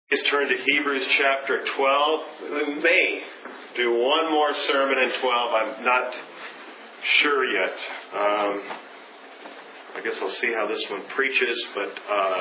Please turn to Hebrews chapter 12. We may do one more sermon in 12. I'm not sure yet. I guess I'll see how this one preaches, but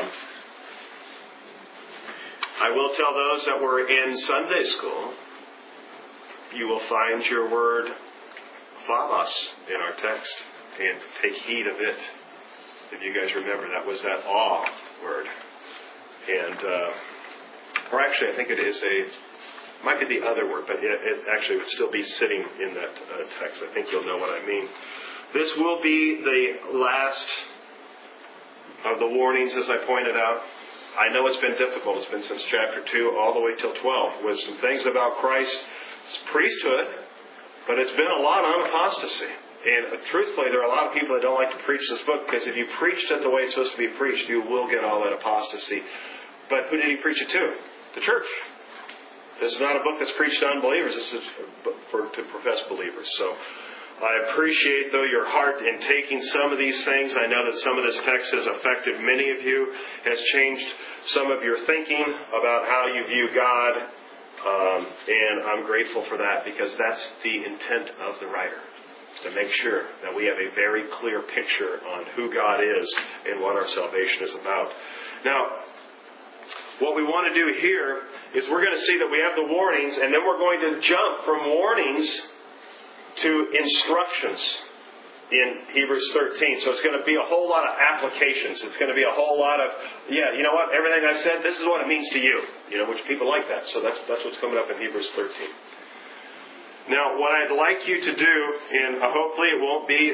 I will tell those that were in Sunday school, you will find your word phobos in our text, and take heed of it. If you guys remember, that was that awe word. And or actually, I think it is might be the other word, but it actually would still be sitting in that text. I think you'll know what I mean. This will be the last of the warnings, as I pointed out. I know it's been difficult. It's been since chapter 2 all the way till 12, with some things about Christ's priesthood, but it's been a lot on apostasy. And truthfully, there are a lot of people that don't like to preach this book, because if you preached it the way it's supposed to be preached, you will get all that apostasy. But who did he preach it to? The church. This is not a book that's preached to unbelievers. This is to professed believers. So I appreciate, though, your heart in taking some of these things. I know that some of this text has affected many of you, has changed some of your thinking about how you view God. And I'm grateful for that, because that's the intent of the writer, to make sure that we have a very clear picture on who God is and what our salvation is about. Now, what we want to do here is we're going to see that we have the warnings, and then we're going to jump from warnings to instructions in Hebrews 13. So it's going to be a whole lot of applications. It's going to be a whole lot of, you know what, everything I said, this is what it means to you. Which people like that. So that's what's coming up in Hebrews 13. Now, what I'd like you to do, and hopefully it won't be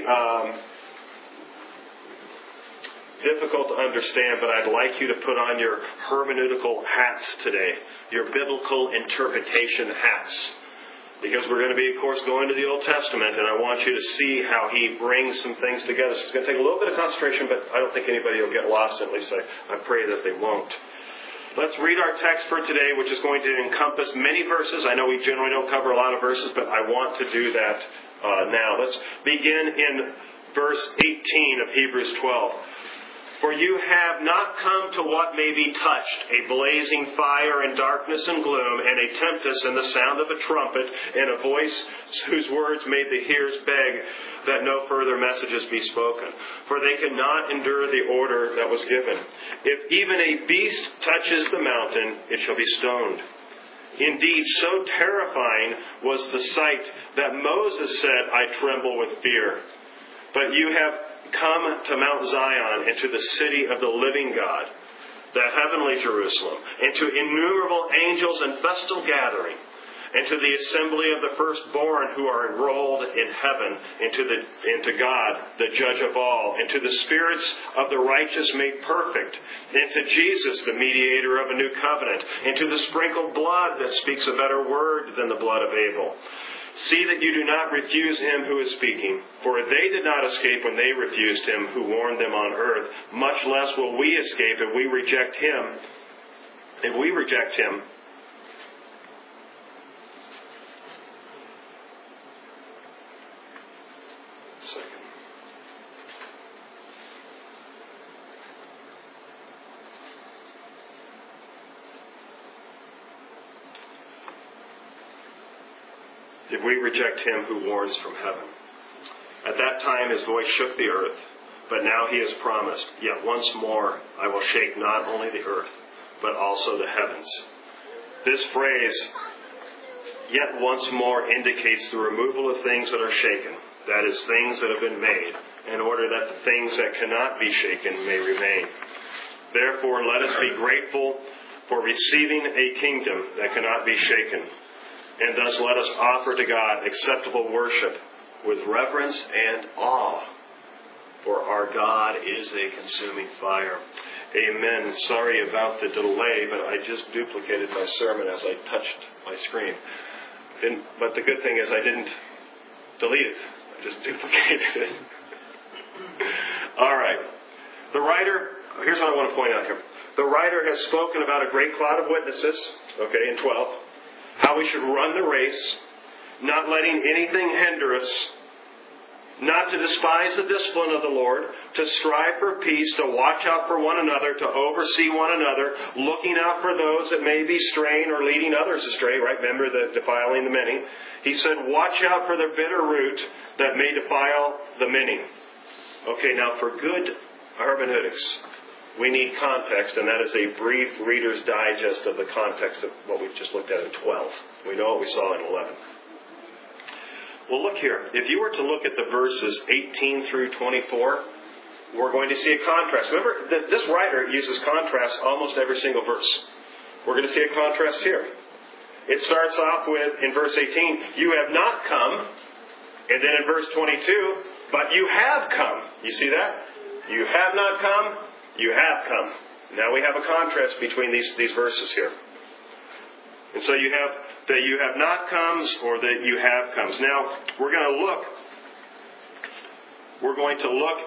difficult to understand, but I'd like you to put on your hermeneutical hats today, your biblical interpretation hats. Because we're going to be, of course, going to the Old Testament, and I want you to see how he brings some things together. So it's going to take a little bit of concentration, but I don't think anybody will get lost. At least I pray that they won't. Let's read our text for today, which is going to encompass many verses. I know we generally don't cover a lot of verses, but I want to do that now. Let's begin in verse 18 of Hebrews 12. For you have not come to what may be touched, a blazing fire and darkness and gloom, and a tempest and the sound of a trumpet, and a voice whose words made the hearers beg that no further messages be spoken. For they cannot endure the order that was given. If even a beast touches the mountain, it shall be stoned. Indeed, so terrifying was the sight that Moses said, I tremble with fear. But you have come to Mount Zion and to the city of the living God, the heavenly Jerusalem, and to innumerable angels in festal gathering, and to the assembly of the firstborn who are enrolled in heaven, and to God, the judge of all, and to the spirits of the righteous made perfect, and to Jesus, the mediator of a new covenant, and to the sprinkled blood that speaks a better word than the blood of Abel. See that you do not refuse him who is speaking, for they did not escape when they refused him who warned them on earth. Much less will we escape if we reject him. If we reject him. If we reject him who warns from heaven. At that time his voice shook the earth, but now he has promised, yet once more I will shake not only the earth, but also the heavens. This phrase, yet once more, indicates the removal of things that are shaken, that is, things that have been made, in order that the things that cannot be shaken may remain. Therefore, let us be grateful for receiving a kingdom that cannot be shaken. And thus let us offer to God acceptable worship with reverence and awe. For our God is a consuming fire. Amen. Sorry about the delay, but I just duplicated my sermon as I touched my screen. But the good thing is I didn't delete it. I just duplicated it. All right. The writer, here's what I want to point out here. The writer has spoken about a great cloud of witnesses, in 12. How we should run the race, not letting anything hinder us, not to despise the discipline of the Lord, to strive for peace, to watch out for one another, to oversee one another, looking out for those that may be straying or leading others astray, right? Remember the defiling the many. He said, watch out for the bitter root that may defile the many. Okay, now for good hermeneutics, we need context, and that is a brief Reader's Digest of the context of what we've just looked at in 12. We know what we saw in 11. Well, look here. If you were to look at the verses 18 through 24, we're going to see a contrast. Remember, this writer uses contrast almost every single verse. We're going to see a contrast here. It starts off with, in verse 18, you have not come. And then in verse 22, but you have come. You see that? You have not come, you have come. Now we have a contrast between these verses here. And so you have that you have not comes or that you have comes. Now we're going to look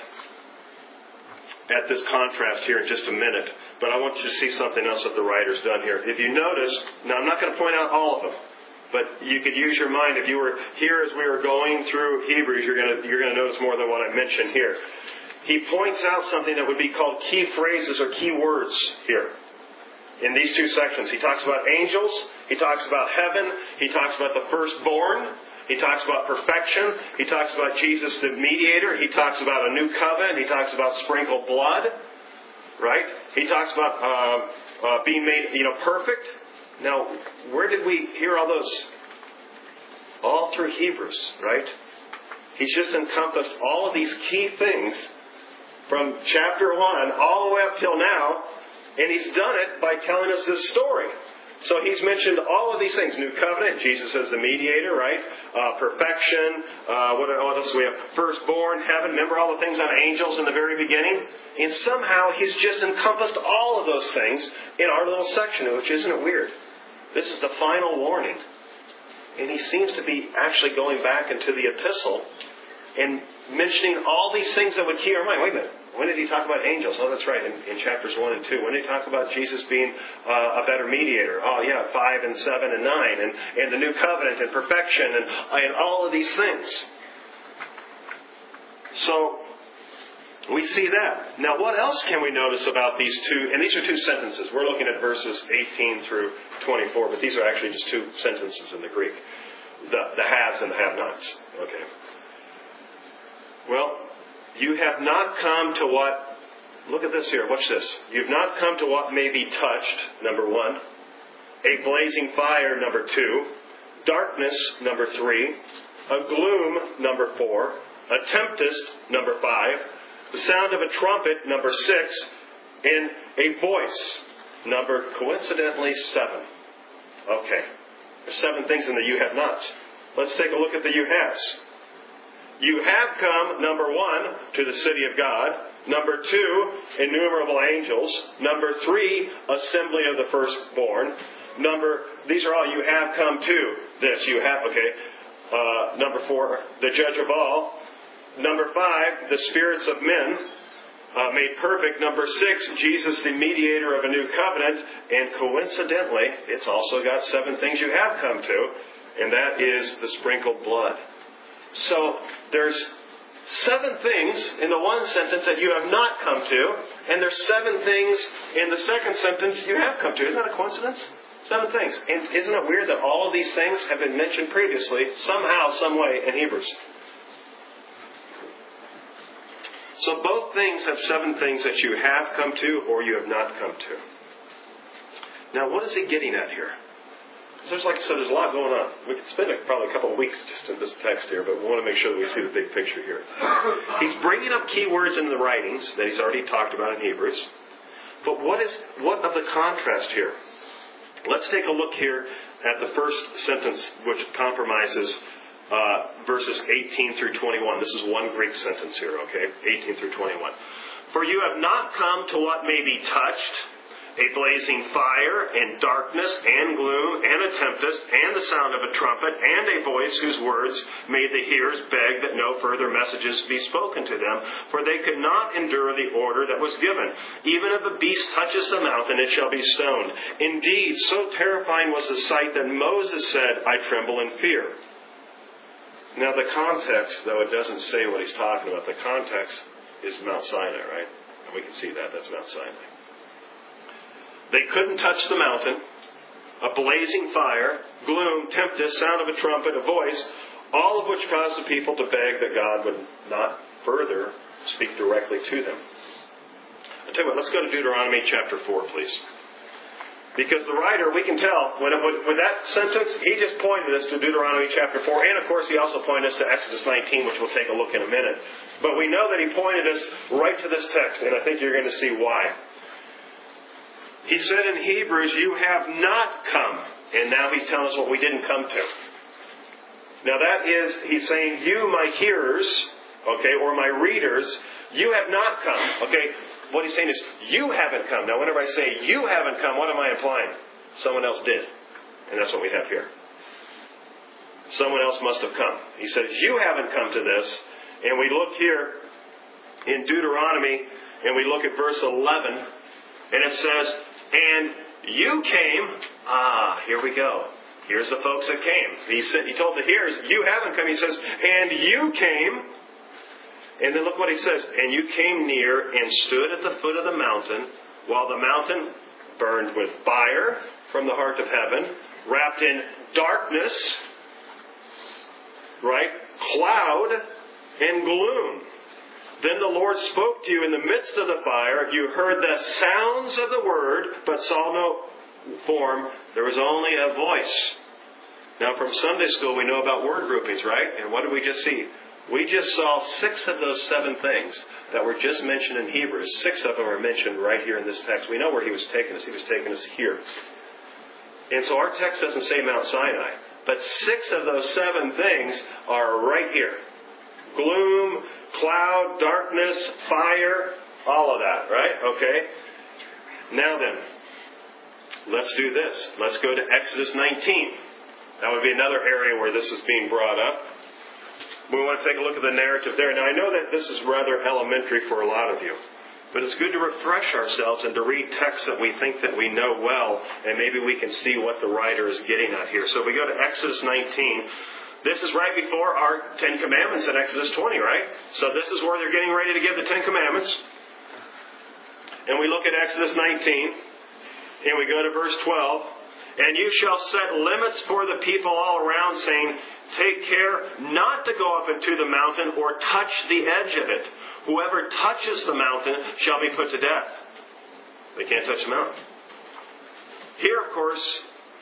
at this contrast here in just a minute. But I want you to see something else that the writer's done here. If you notice, now I'm not going to point out all of them, but you could use your mind. If you were here as we were going through Hebrews, you're going to notice more than what I mentioned here. He points out something that would be called key phrases or key words here in these two sections. He talks about angels. He talks about heaven. He talks about the firstborn. He talks about perfection. He talks about Jesus the mediator. He talks about a new covenant. He talks about sprinkled blood. Right? He talks about being made, perfect. Now, where did we hear all those? All through Hebrews, right? He's just encompassed all of these key things from chapter 1 all the way up till now, and he's done it by telling us this story. So he's mentioned all of these things. New covenant, Jesus as the mediator, right? Perfection, what else do we have? Firstborn, heaven. Remember all the things on angels in the very beginning? And somehow he's just encompassed all of those things in our little section, which isn't it weird? This is the final warning. And he seems to be actually going back into the epistle and mentioning all these things that would key our mind. Wait a minute. When did he talk about angels? Oh, that's right, in chapters 1 and 2. When did he talk about Jesus being a better mediator? Oh, yeah, 5 and 7 and 9. And the new covenant and perfection and all of these things. So, we see that. Now, what else can we notice about these two? And these are two sentences. We're looking at verses 18 through 24, but these are actually just two sentences in the Greek. The haves and the have-nots. Okay. Well, you have not come to what... Look at this here. Watch this. You've not come to what may be touched, number 1. A blazing fire, number 2. Darkness, number 3. A gloom, number 4. A tempest, number 5. The sound of a trumpet, number 6. And a voice, number, coincidentally, 7. Okay. There's 7 things in the you have nots. Let's take a look at the you haves. You have come, number 1, to the city of God. Number 2, innumerable angels. Number 3, assembly of the firstborn. These are all you have come to. This, you have, okay. Number 4, the judge of all. Number 5, the spirits of men made perfect. Number 6, Jesus the mediator of a new covenant. And coincidentally, it's also got 7 things you have come to. And that is the sprinkled blood. So there's 7 things in the one sentence that you have not come to, and there's 7 things in the second sentence you have come to. Isn't that a coincidence? 7 things. And isn't it weird that all of these things have been mentioned previously, somehow, some way, in Hebrews? So both things have 7 things that you have come to or you have not come to. Now, what is he getting at here? There's like I said, there's a lot going on. We could spend probably a couple of weeks just in this text here, but we want to make sure that we see the big picture here. He's bringing up key words in the writings that he's already talked about in Hebrews. But what of the contrast here? Let's take a look here at the first sentence, which compromises verses 18 through 21. This is one Greek sentence here, okay? 18 through 21. For you have not come to what may be touched, a blazing fire, and darkness, and gloom, and a tempest, and the sound of a trumpet, and a voice whose words made the hearers beg that no further messages be spoken to them, for they could not endure the order that was given. Even if a beast touches the mountain, it shall be stoned. Indeed, so terrifying was the sight that Moses said, I tremble in fear. Now the context, though it doesn't say what he's talking about, the context is Mount Sinai, right? And we can see that. That's Mount Sinai. They couldn't touch the mountain. A blazing fire, gloom, tempest, sound of a trumpet, a voice, all of which caused the people to beg that God would not further speak directly to them. I'll tell you what, let's go to Deuteronomy chapter 4, please. Because the writer, we can tell, with that sentence, he just pointed us to Deuteronomy chapter 4. And, of course, he also pointed us to Exodus 19, which we'll take a look in a minute. But we know that he pointed us right to this text, and I think you're going to see why. He said in Hebrews, you have not come. And now he's telling us what we didn't come to. Now that is, he's saying, you, my hearers, okay, or my readers, you have not come. Okay, what he's saying is, you haven't come. Now whenever I say you haven't come, what am I implying? Someone else did. And that's what we have here. Someone else must have come. He says, you haven't come to this. And we look here in Deuteronomy, and we look at verse 11, and it says, and you came. Here we go. Here's the folks that came. He told the hearers, you haven't come. He says, and you came. And then look what he says. And you came near and stood at the foot of the mountain, while the mountain burned with fire from the heart of heaven, wrapped in darkness, right? Cloud and gloom. Then the Lord spoke to you in the midst of the fire. You heard the sounds of the word, but saw no form. There was only a voice. Now from Sunday school we know about word groupings, right? And what did we just see? We just saw 6 of those 7 things that were just mentioned in Hebrews. 6 of them are mentioned right here in this text. We know where he was taking us. He was taking us here. And so our text doesn't say Mount Sinai. But 6 of those 7 things are right here. Gloom, cloud, darkness, fire, all of that, right? Okay. Now then, let's do this. Let's go to Exodus 19. That would be another area where this is being brought up. We want to take a look at the narrative there. Now, I know that this is rather elementary for a lot of you, but it's good to refresh ourselves and to read texts that we think that we know well, and maybe we can see what the writer is getting at here. So we go to Exodus 19. This is right before our 10 Commandments in Exodus 20, right? So this is where they're getting ready to give the 10 Commandments. And we look at Exodus 19, and we go to verse 12. And you shall set limits for the people all around, saying, take care not to go up into the mountain or touch the edge of it. Whoever touches the mountain shall be put to death. They can't touch the mountain. Here, of course,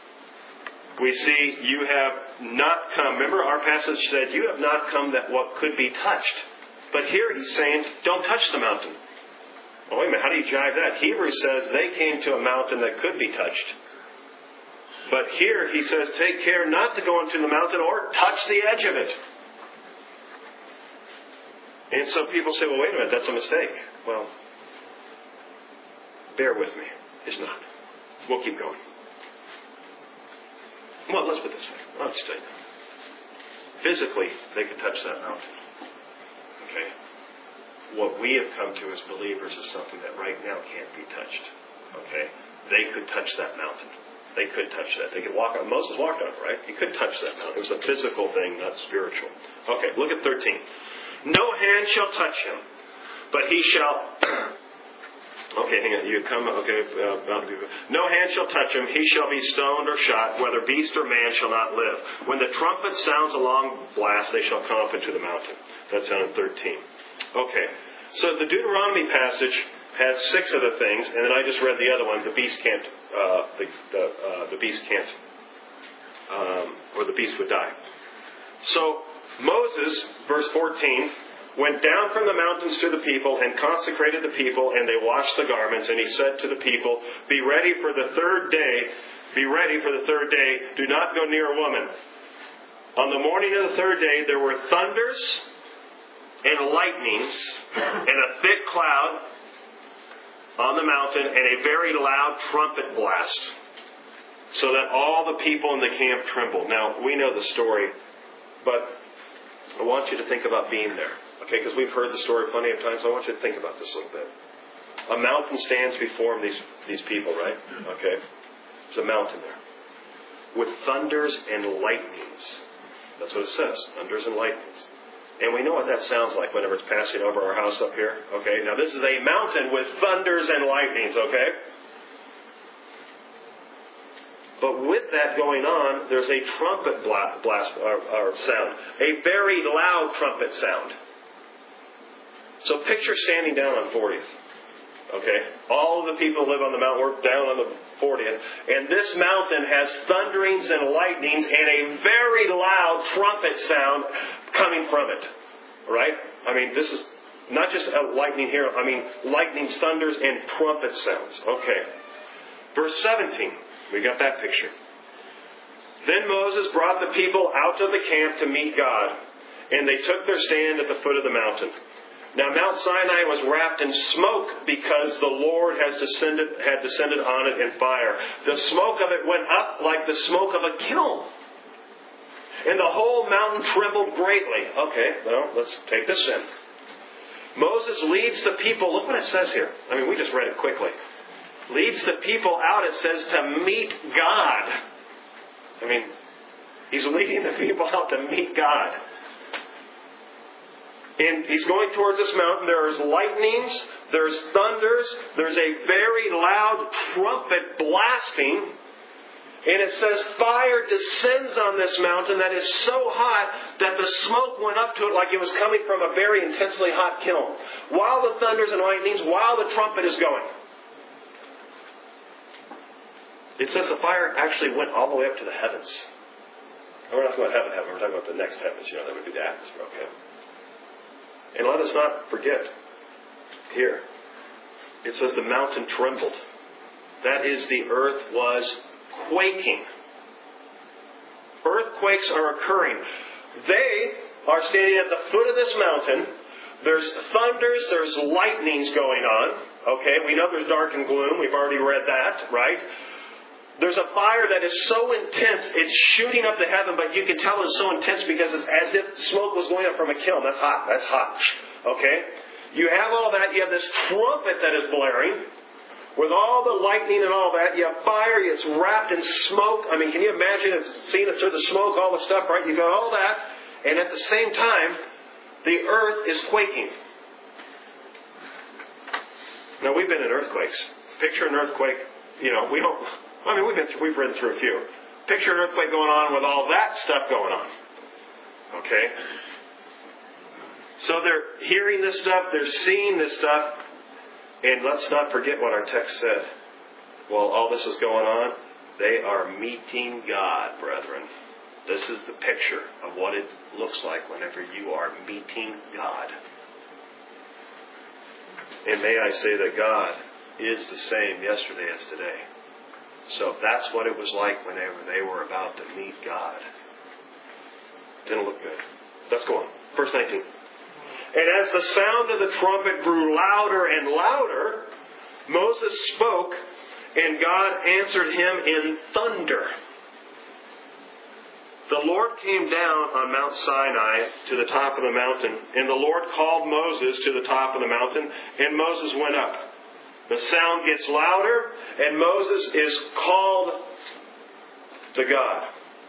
we see you have not come. Remember, our passage said, you have not come that what could be touched. But here he's saying, don't touch the mountain. Oh, wait a minute, how do you jive that? Hebrews says they came to a mountain that could be touched. But here he says, take care not to go into the mountain or touch the edge of it. And so people say, well, wait a minute, that's a mistake. Well, bear with me. It's not. We'll keep going. Well, let's put it this way. I'll just tell you. Physically, they could touch that mountain. Okay? What we have come to as believers is something that right now can't be touched. Okay? They could touch that mountain. They could touch that. They could walk on. Moses walked on it, right? He could touch that mountain. It was a physical thing, not spiritual. Okay, look at 13. No hand shall touch him, but he shall... Okay, hang on. You come... Okay, no hand shall touch him. He shall be stoned or shot. Whether beast or man shall not live. When the trumpet sounds a long blast, they shall come up into the mountain. That's down in 13. Okay, so the Deuteronomy passage has 6 of the things, and then I just read the other one. The beast can't... the beast can't... or the beast would die. So, Moses, verse 14... went down from the mountains to the people and consecrated the people, and they washed the garments. And he said to the people, be ready for the third day. Be ready for the third day. Do not go near a woman. On the morning of the third day, there were thunders and lightnings and a thick cloud on the mountain and a very loud trumpet blast, so that all the people in the camp trembled. Now, we know the story, but I want you to think about being there. Okay, because we've heard the story plenty of times. I want you to think about this a little bit. A mountain stands before these people, right? Okay. There's a mountain there. With thunders and lightnings. That's what it says. Thunders and lightnings. And we know what that sounds like whenever it's passing over our house up here. Okay, now this is a mountain with thunders and lightnings, okay? But with that going on, there's a trumpet blast or sound. A very loud trumpet sound. So picture standing down on 40th. Okay? All of the people live on the mountain. We're down on the 40th. And this mountain has thunderings and lightnings and a very loud trumpet sound coming from it. Right? I mean, this is not just lightning here. I mean, lightnings, thunders, and trumpet sounds. Okay. Verse 17. We got that picture. Then Moses brought the people out of the camp to meet God, and they took their stand at the foot of the mountain. Now Mount Sinai was wrapped in smoke because the Lord had descended on it in fire. The smoke of it went up like the smoke of a kiln. And the whole mountain trembled greatly. Okay, well, let's take this in. Moses leads the people. Look what it says here. I mean, we just read it quickly. Leads the people out, it says, to meet God. I mean, he's leading the people out to meet God. And he's going towards this mountain. There's lightnings, there's thunders, there's a very loud trumpet blasting. And it says fire descends on this mountain that is so hot that the smoke went up to it like it was coming from a very intensely hot kiln. While the thunders and lightnings, while the trumpet is going. It says the fire actually went all the way up to the heavens. And we're not talking about heaven. We're talking about the next heavens. That would be the atmosphere. Okay. And let us not forget, here, it says the mountain trembled. That is, the earth was quaking. Earthquakes are occurring. They are standing at the foot of this mountain. There's thunders, there's lightnings going on. Okay, we know there's dark and gloom. We've already read that, right? There's a fire that is so intense, it's shooting up to heaven, but you can tell it's so intense because it's as if smoke was going up from a kiln. That's hot. That's hot. Okay? You have all that. You have this trumpet that is blaring. With all the lightning and all that, you have fire. It's wrapped in smoke. I mean, can you imagine seeing it through the smoke, all the stuff, right? You've got all that. And at the same time, the earth is quaking. Now, we've been in earthquakes. Picture an earthquake. We've ridden through a few. Picture an earthquake going on with all that stuff going on. Okay? So they're hearing this stuff, they're seeing this stuff, and let's not forget what our text said. While all this is going on, they are meeting God, brethren. This is the picture of what it looks like whenever you are meeting God. And may I say that God is the same yesterday as today. So that's what it was like whenever they were about to meet God. Didn't look good. Let's go on. Verse 19. And as the sound of the trumpet grew louder and louder, Moses spoke, and God answered him in thunder. The Lord came down on Mount Sinai to the top of the mountain, and the Lord called Moses to the top of the mountain, and Moses went up. The sound gets louder, and Moses is called to God.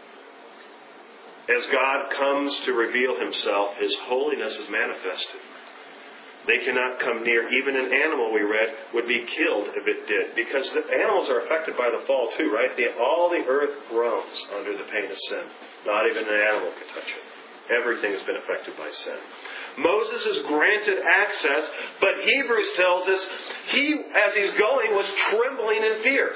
As God comes to reveal himself, his holiness is manifested. They cannot come near. Even an animal, we read, would be killed if it did. Because the animals are affected by the fall too, right? All the earth groans under the pain of sin. Not even an animal can touch it. Everything has been affected by sin. Moses is granted access, but Hebrews tells us he, as he's going, was trembling in fear.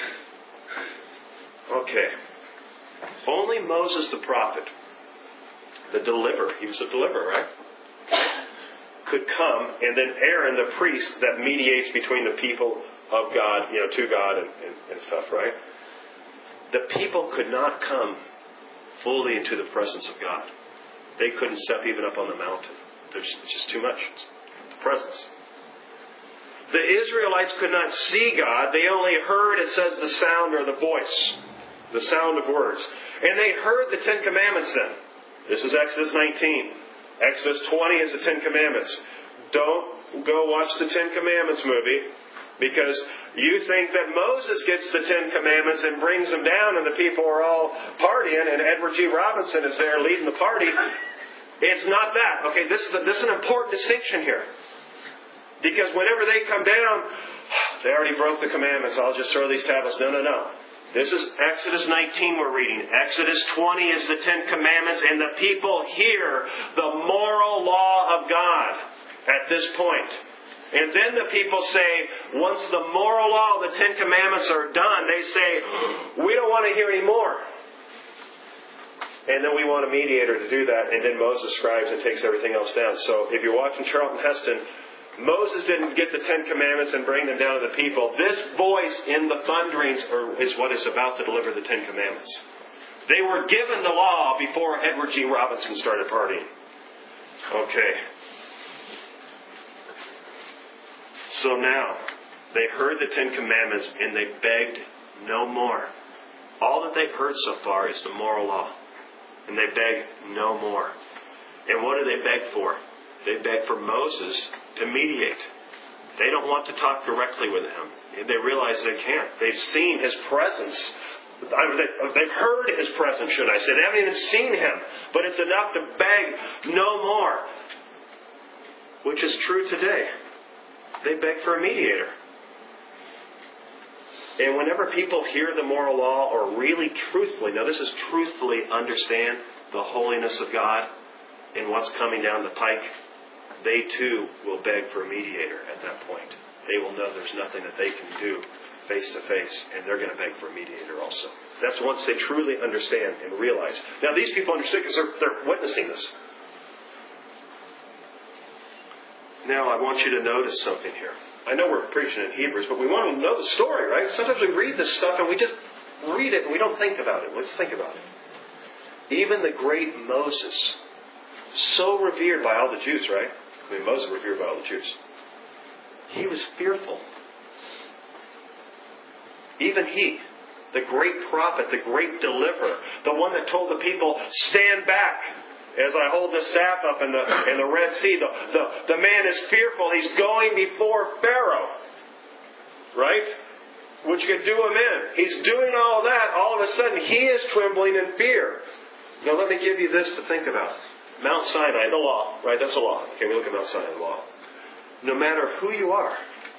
Okay. Only Moses the prophet, the deliverer, he was a deliverer, right? Could come, and then Aaron the priest that mediates between the people of God, to God and stuff, right? The people could not come fully into the presence of God. They couldn't step even up on the mountain. There's just too much. The presence. The Israelites could not see God. They only heard, it says, the sound or the voice. The sound of words. And they heard the Ten Commandments then. This is Exodus 19. Exodus 20 is the Ten Commandments. Don't go watch the Ten Commandments movie, because you think that Moses gets the Ten Commandments and brings them down and the people are all partying and Edward G. Robinson is there leading the party. It's not that. Okay, this is an important distinction here. Because whenever they come down, they already broke the commandments. I'll just throw these tablets. No. This is Exodus 19 we're reading. Exodus 20 is the Ten Commandments, and the people hear the moral law of God at this point. And then the people say, once the moral law of the Ten Commandments are done, they say, we don't want to hear any more. And then we want a mediator to do that, and then Moses scribes and takes everything else down. So if you're watching Charlton Heston, Moses didn't get the Ten Commandments and bring them down to the people. This voice in the thunderings is what is about to deliver the Ten Commandments. They were given the law before Edward G. Robinson started partying. Okay. So now, they heard the Ten Commandments and they begged no more. All that they've heard so far is the moral law. And they beg no more. And what do they beg for? They beg for Moses to mediate. They don't want to talk directly with him. They realize they can't. They've seen his presence. They've heard his presence, should I say. They haven't even seen him. But it's enough to beg no more. Which is true today. They beg for a mediator. And whenever people hear the moral law or really truthfully, now this is truthfully understand the holiness of God and what's coming down the pike, they too will beg for a mediator at that point. They will know there's nothing that they can do face to face, and they're going to beg for a mediator also. That's once they truly understand and realize. Now these people understood because they're witnessing this. Now I want you to notice something here. I know we're preaching in Hebrews, but we want to know the story, right? Sometimes we read this stuff and we just read it and we don't think about it. Let's think about it. Even the great Moses, so revered by all the Jews, right? I mean, Moses revered by all the Jews. He was fearful. Even he, the great prophet, the great deliverer, the one that told the people, stand back. As I hold the staff up in the Red Sea, the man is fearful. He's going before Pharaoh. Right? Which could do him in. He's doing all of that. All of a sudden, he is trembling in fear. Now, let me give you this to think about. Mount Sinai, the law. Right? That's the law. Okay, we look at Mount Sinai, the law. No matter who you are,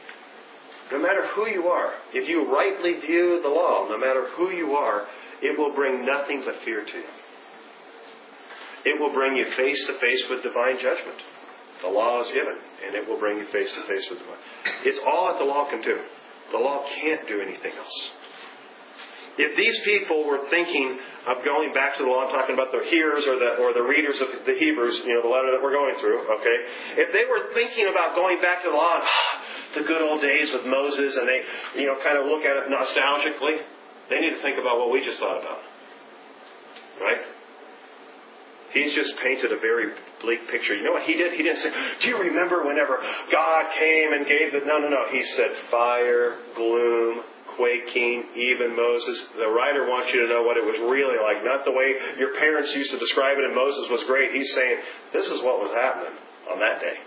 if you rightly view the law, no matter who you are, it will bring nothing but fear to you. It will bring you face to face with divine judgment. The law is given, and it will bring you face to face with divine. It's all that the law can do. The law can't do anything else. If these people were thinking of going back to the law, I'm talking about the hearers or the readers of the Hebrews, the letter that we're going through, okay? If they were thinking about going back to the law, the good old days with Moses, and they, kind of look at it nostalgically, they need to think about what we just thought about. Right? He's just painted a very bleak picture. You know what he did? He didn't say, do you remember whenever God came and gave the... No. He said fire, gloom, quaking, even Moses. The writer wants you to know what it was really like. Not the way your parents used to describe it and Moses was great. He's saying, this is what was happening on that day.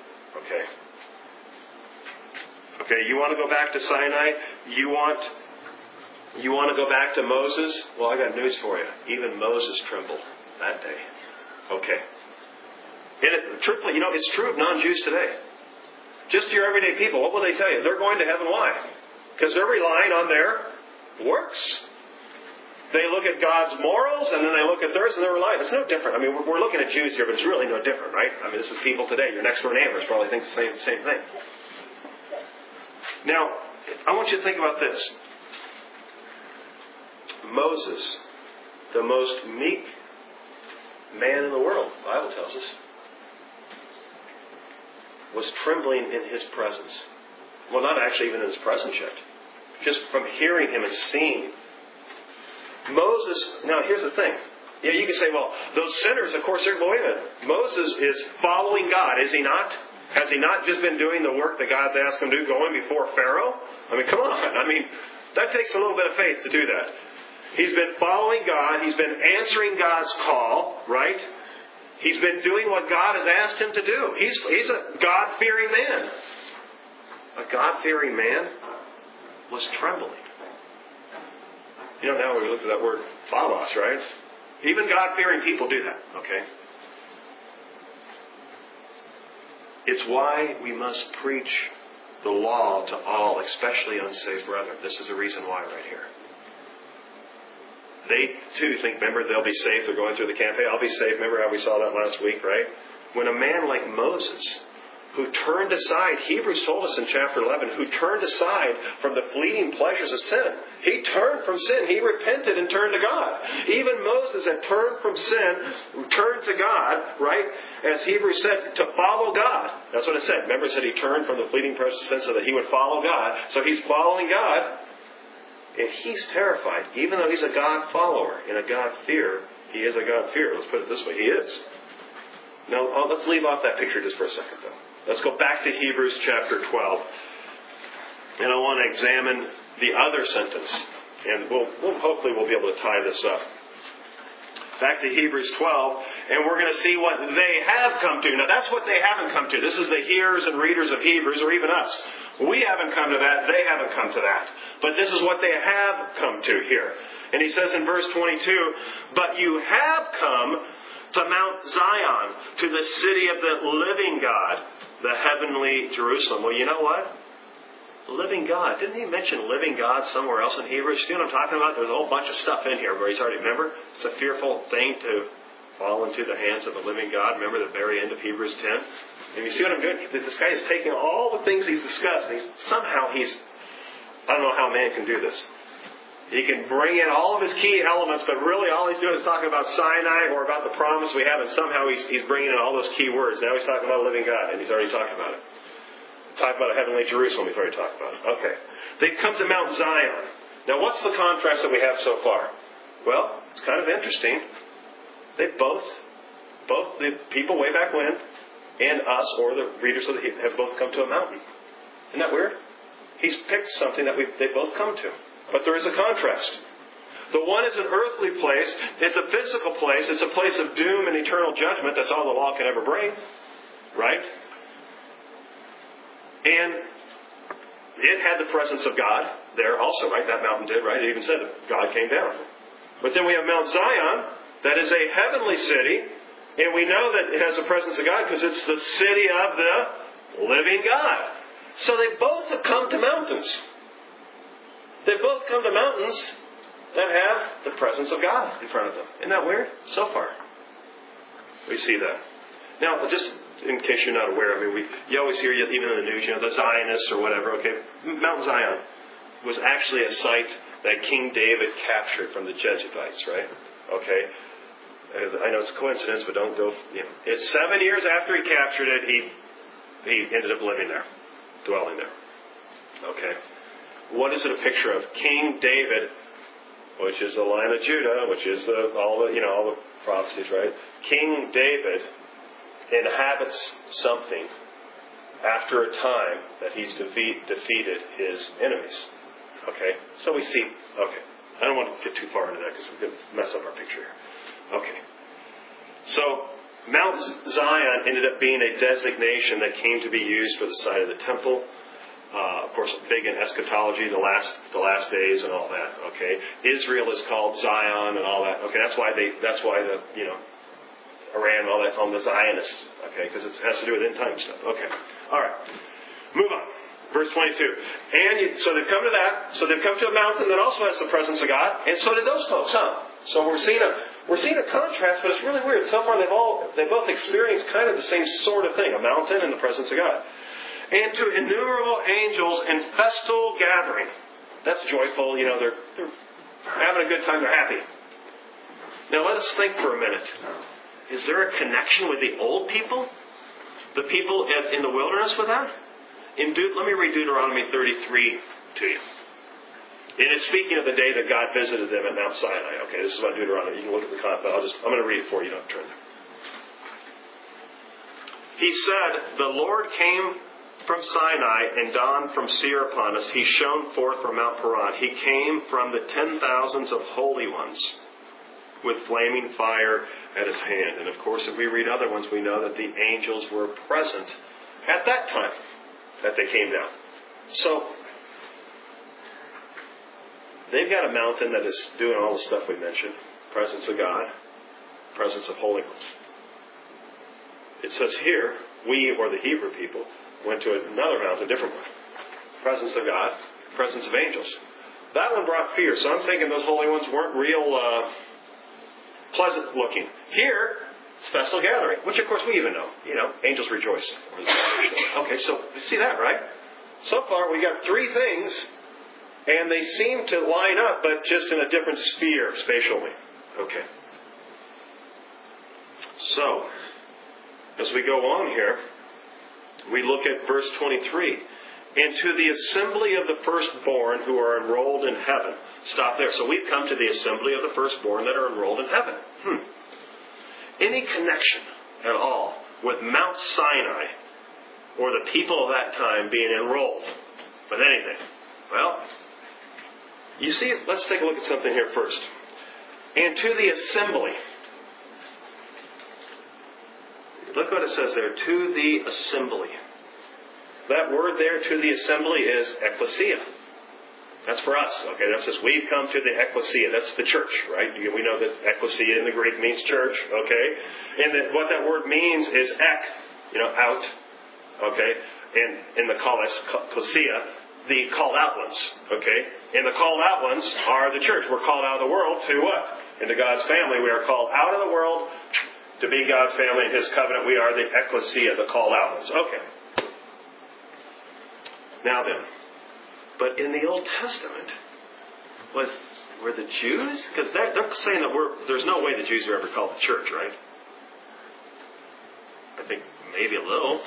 Okay, you want to go back to Sinai? You want to go back to Moses? Well, I got news for you. Even Moses trembled that day. Okay. And truthfully, it's true of non-Jews today. Just your everyday people, what will they tell you? They're going to heaven. Why? Because they're relying on their works. They look at God's morals, and then they look at theirs, and they're relying. It's no different. I mean, we're looking at Jews here, but it's really no different, right? I mean, this is people today. Your next door neighbors probably think the same thing. Now, I want you to think about this. Moses, the most meek man in the world, the Bible tells us, was trembling in his presence. Well, not actually even in his presence yet. Just from hearing him and seeing. Moses, now here's the thing. Yeah, you can say, well, those sinners, of course, they're going in. Moses is following God, is he not? Has he not just been doing the work that God's asked him to do, going before Pharaoh? I mean, come on. I mean, that takes a little bit of faith to do that. He's been following God. He's been answering God's call, right? He's been doing what God has asked him to do. He's a God-fearing man. A God-fearing man was trembling. Now we look at that word, phobos, right? Even God-fearing people do that, okay? It's why we must preach the law to all, especially unsaved brethren. This is the reason why right here. They, too, think, remember, they'll be safe. They're going through the campaign. I'll be safe. Remember how we saw that last week, right? When a man like Moses, who turned aside, Hebrews told us in chapter 11, who turned aside from the fleeting pleasures of sin. He turned from sin. He repented and turned to God. Even Moses had turned from sin, turned to God, right? As Hebrews said, to follow God. That's what it said. Remember, it said he turned from the fleeting pleasures of sin so that he would follow God. So he's following God. And he's terrified. Even though he's a God follower and a God fear, he is a God fear. Let's put it this way. He is. Now, let's leave off that picture just for a second, though. Let's go back to Hebrews chapter 12. And I want to examine the other sentence. And hopefully we'll be able to tie this up. Back to Hebrews 12. And we're going to see what they have come to. Now, that's what they haven't come to. This is the hearers and readers of Hebrews, or even us. We haven't come to that. They haven't come to that. But this is what they have come to here. And he says in verse 22, but you have come to Mount Zion, to the city of the living God, the heavenly Jerusalem. Well, you know what? Living God. Didn't he mention living God somewhere else in Hebrews? See what I'm talking about? There's a whole bunch of stuff in here where he's already, remember? It's a fearful thing to fall into the hands of a living God. Remember the very end of Hebrews 10? And you see what I'm doing? This guy is taking all the things he's discussed, and I don't know how man can do this. He can bring in all of his key elements, but really all he's doing is talking about Sinai or about the promise we have, and somehow he's bringing in all those key words. Now he's talking about living God, and he's already talked about it. Talk about a heavenly Jerusalem, he's already talked about it. Okay. They've come to Mount Zion. Now what's the contrast that we have so far? Well, it's kind of interesting. They both the people way back when, and us, or the readers of the Hebrew, have both come to a mountain. Isn't that weird? He's picked something that they both come to. But there is a contrast. The one is an earthly place. It's a physical place. It's a place of doom and eternal judgment. That's all the law can ever bring. Right? And it had the presence of God there also, right? That mountain did, right? It even said that God came down. But then we have Mount Zion. That is a heavenly city. And we know that it has the presence of God because it's the city of the living God. So they both have come to mountains. They both come to mountains that have the presence of God in front of them. Isn't that weird? So far, we see that. Now, just in case you're not aware, you always hear, even in the news, the Zionists or whatever. Okay, Mount Zion was actually a site that King David captured from the Jebusites, right? Okay, I know it's a coincidence, but don't go. It's 7 years after he captured it, he ended up living there, dwelling there. Okay. What is it a picture of? King David, which is the line of Judah, which is all the prophecies, right? King David inhabits something after a time that he's defeated his enemies. Okay? So we see, okay. I don't want to get too far into that because we could mess up our picture here. Okay. So Mount Zion ended up being a designation that came to be used for the site of the temple. Of course, big in eschatology, the last days and all that. Okay, Israel is called Zion and all that. Okay, that's why Iran and all that call them the Zionists. Okay, because it has to do with end time stuff. Okay, all right, move on. Verse 22. So they've come to that. So they've come to a mountain that also has the presence of God, and so did those folks, huh? So we're seeing a contrast, but it's really weird. So far, they both experienced kind of the same sort of thing: a mountain and the presence of God. And to innumerable angels in festal gathering. That's joyful. They're having a good time. They're happy. Now let us think for a minute. Is there a connection with the old people? The people in the wilderness with that? Let me read Deuteronomy 33 to you. And it's speaking of the day that God visited them at Mount Sinai. Okay, this is about Deuteronomy. You can look at the content, but I'm going to read it for you. You don't have to turn there. He said, the Lord came from Sinai and dawned from Seir upon us. He shone forth from Mount Paran. He came from the 10,000s of holy ones with flaming fire at his hand. And of course, if we read other ones, we know that the angels were present at that time that they came down. So, they've got a mountain that is doing all the stuff we mentioned. Presence of God, presence of holy ones. It says here, we or the Hebrew people went to another mountain, a different one. Presence of God, presence of angels. That one brought fear. So I'm thinking those holy ones weren't real pleasant looking. Here, it's festal gathering, which of course we even know. Angels rejoice. Okay, so you see that, right? So far we got three things, and they seem to line up, but just in a different sphere spatially. Okay. So, as we go on here, we look at verse 23. And to the assembly of the firstborn who are enrolled in heaven. Stop there. So we've come to the assembly of the firstborn that are enrolled in heaven. Any connection at all with Mount Sinai or the people of that time being enrolled with anything? Well, you see, let's take a look at something here first. And to the assembly. Look what it says there. To the assembly. That word there, to the assembly, is ecclesia. That's for us. Okay, that says we've come to the ecclesia. That's the church, right? We know that ecclesia in the Greek means church. Okay, and that what that word means is out. Okay, and in the ecclesia, the called out ones. Okay, and the called out ones are the church. We're called out of the world to what? Into God's family. We are called out of the world to be God's family in His covenant. We are the ecclesia, the called out ones. Okay. Now then, but in the Old Testament, were the Jews? Because they're saying that there's no way the Jews are ever called the church, right? I think maybe a little.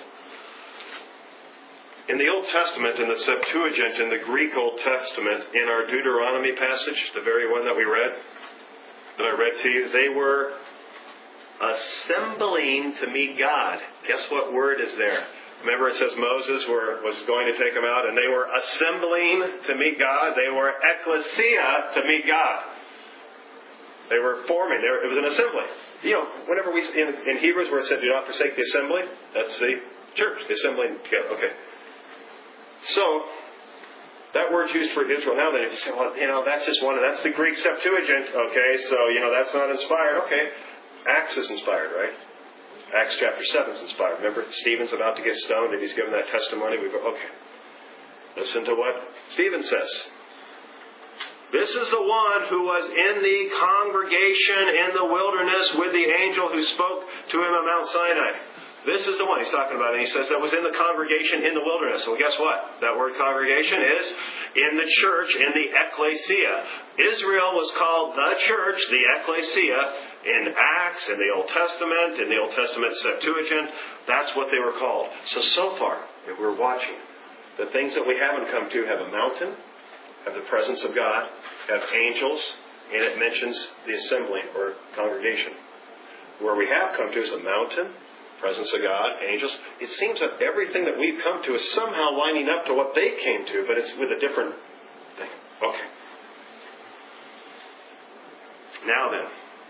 In the Old Testament, in the Septuagint, in the Greek Old Testament, in our Deuteronomy passage, the very one that I read to you, they were assembling to meet God. Guess what word is there? Remember it says Moses was going to take them out, and they were assembling to meet God. They were ecclesia to meet God. They were forming. It was an assembly. Whenever we in Hebrews where it said, "Do not forsake the assembly," that's the church, the assembly together. Okay. So that word's used for Israel now. Then you say, "Well, that's just that's the Greek Septuagint." Okay, so that's not inspired. Okay, Acts is inspired, right? Acts chapter 7 is inspired. Remember, Stephen's about to get stoned and he's given that testimony. We go, okay. Listen to what Stephen says. This is the one who was in the congregation in the wilderness with the angel who spoke to him at Mount Sinai. This is the one he's talking about. And he says that was in the congregation in the wilderness. Well, guess what? That word congregation is in the church, in the ecclesia. Israel was called the church, the ecclesia. In Acts, in the Old Testament Septuagint, that's what they were called. So far, if we're watching, the things that we haven't come to have a mountain, have the presence of God, have angels, and it mentions the assembly or congregation. Where we have come to is a mountain, presence of God, angels. It seems that everything that we've come to is somehow lining up to what they came to, but it's with a different thing. Okay. Now then,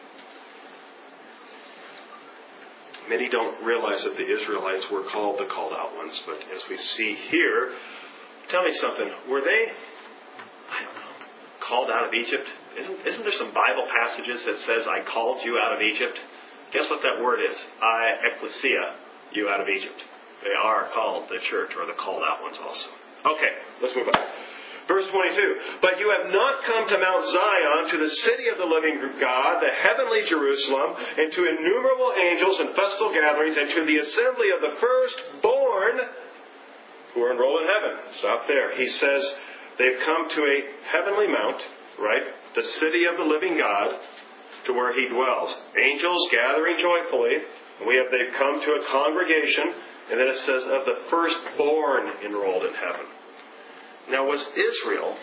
many don't realize that the Israelites were called the called out ones, but as we see here, tell me something. Were they, called out of Egypt? Isn't there some Bible passages that says, "I called you out of Egypt"? Guess what that word is? I ecclesia you out of Egypt. They are called the church or the called out ones also. Okay, let's move on. Verse 22, "But you have not come to Mount Zion, to the city of the living God, the heavenly Jerusalem, and to innumerable angels and festal gatherings, and to the assembly of the firstborn who are enrolled in heaven." Stop there. He says they've come to a heavenly mount, right? The city of the living God, to where He dwells. Angels gathering joyfully. They've come to a congregation, and then it says of the firstborn enrolled in heaven. Now, was Israel,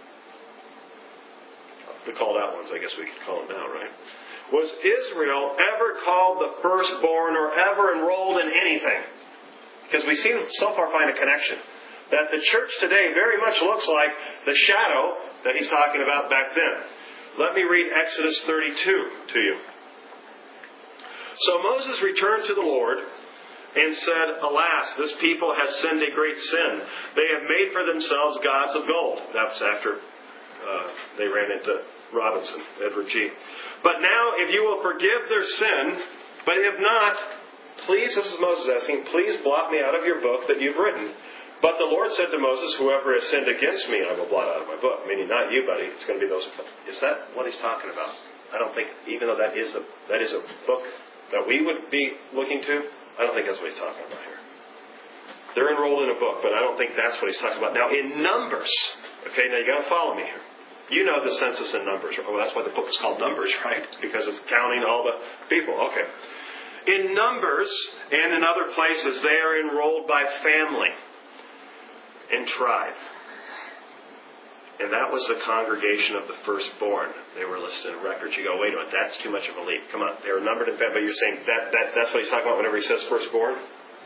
the called out ones, I guess we could call them now, right? Was Israel ever called the firstborn or ever enrolled in anything? Because we seem so far find a connection. That the church today very much looks like the shadow that he's talking about back then. Let me read Exodus 32 to you. "So Moses returned to the Lord and said, 'Alas, this people has sinned a great sin. They have made for themselves gods of gold.'" That was after they ran into Robinson, Edward G. "But now, if you will forgive their sin, but if not, Please, this is Moses asking, please blot me out of your book that you've written. But the Lord said to Moses, whoever has sinned against me, I will blot out of my book. Meaning not you, buddy. It's going to be those. Is that what he's talking about? I don't think, even though that is a book that we would be looking to, I don't think that's what he's talking about here. They're enrolled in a book, but I don't think that's what he's talking about. Now, in Numbers, okay, now you got to follow me here. You know the census in Numbers. Well, that's why the book is called Numbers, right? Because it's counting all the people. Okay. In Numbers and in other places, they are enrolled by family and tribe. And that was the congregation of the firstborn. They were listed in records. You go, wait a minute, that's too much of a leap. Come on, they were numbered in family. But you're saying that's what he's talking about whenever he says firstborn?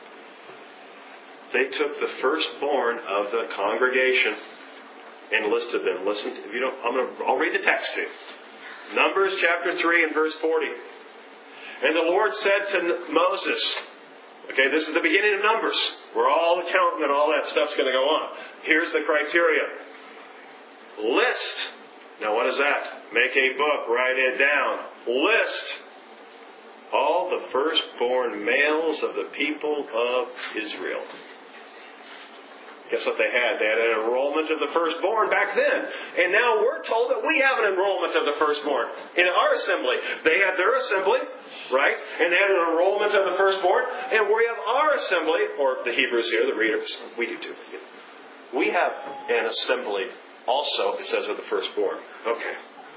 They took the firstborn of the congregation and listed them. Listen, if you don't, I'll read the text to you. Numbers chapter 3 and verse 40. And the Lord said to Moses, okay, this is the beginning of Numbers, where all the counting and all that stuff's going to go on. Here's the criteria. List. Now what is that? Make a book. Write it down. List all the firstborn males of the people of Israel. Guess what they had? They had an enrollment of the firstborn back then. And now we're told that we have an enrollment of the firstborn in our assembly. They had their assembly, right? And they had an enrollment of the firstborn. And we have our assembly, or the Hebrews here, the readers, we do too. We have an assembly also, it says, of the firstborn. Okay.